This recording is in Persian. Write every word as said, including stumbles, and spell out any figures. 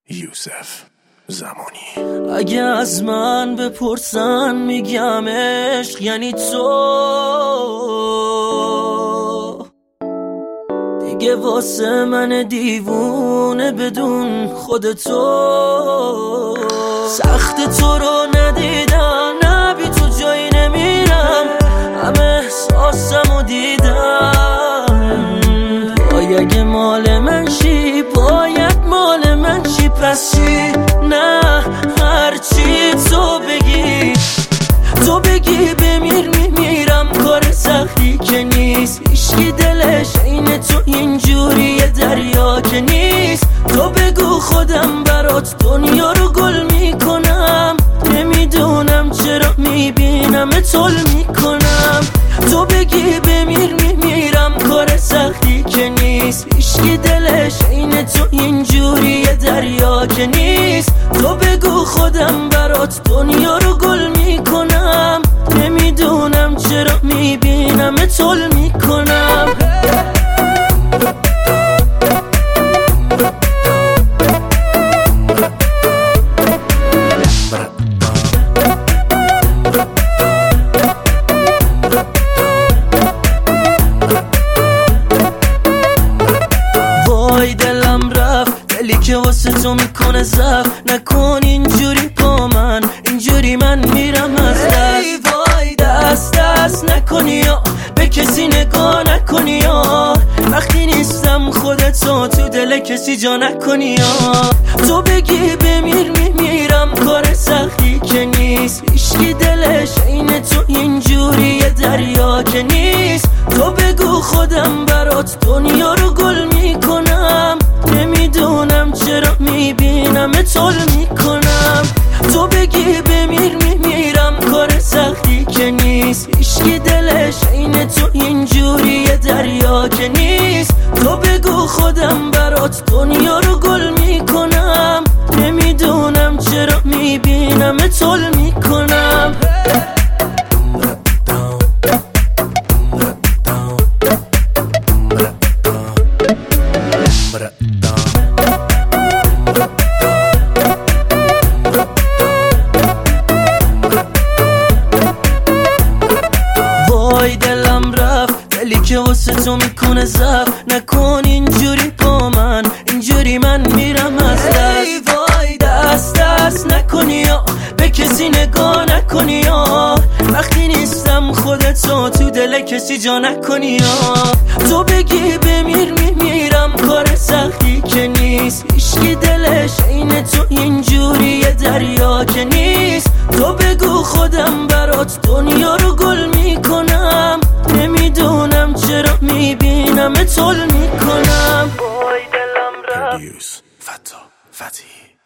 یوسف زمانی. اگه از من بپرسن میگم عشق یعنی تو، دیگه واسه من دیوونه بدون خودتو. سخت تو رو ندیدم، نه بی تو جایی نمیرم، همه احساسمو دیدم. وای اگه مال من شی باید مال من شی، پس چی؟ نه هرچی تو بگی، تو بگی بمیر میمیرم، کار سختی که نیست، هیچکی دلش این تو اینجوری دریا که نیست. تو بگو خودم برات دنیا رو گل میکنم، نمیدونم چرا میبینم طول میکنم. تو بگی بمیر میمیرم، کار سختی که نیست، هیچکی دلش این تو اینجوری دریا که نیست. تو بگو خودم برات دنیا رو گل میکنم، نمیدونم چرا میبینم طول میکنم. وای دلم رفت، دلی که واسه تو میکنه زفت، نکن اینجوری با من، اینجوری من میرم از دست. ای وای دست دست نکنی یا به کسی نگاه نکنی یا وقتی نیستم خودتو تو دل کسی جا نکنی یا تو بگی بمیر میمیرم، کار سختی که نیست، هیچکی دلش این تو اینجوری دریا که نیست. تو بگو خودم برات دنیا رو گل میکنم، نمیدونم چرا میبینم طول میکنم. تو بگی بمیر میمیرم، کار سختی که نیست، هیچکی دلش این تو اینجوری دریا که نیست. تو بگو خودم برات دنیا رو گل میکنم، نمیدونم چرا میبینم طول میکنم. وای دلم رفت، دلی که واسه تو میکنه زفت، نکن اینجوری با من، اینجوری من میرم از دست. ای وای دست دست نکنی یا به کسی نگاه نکنی یا وقتی نیستم خودتو تو دل کسی جا نکنی یا تو بگی بمیر میمیرم، کار سختی که نیست، هیچکی دلش این تو اینجوری دریا که نیست. تو بگو خودم برات دنیا رو گل میکنم، نمیدونم چرا میبینم طول میکنم. وای دلم رفت. فتا فتی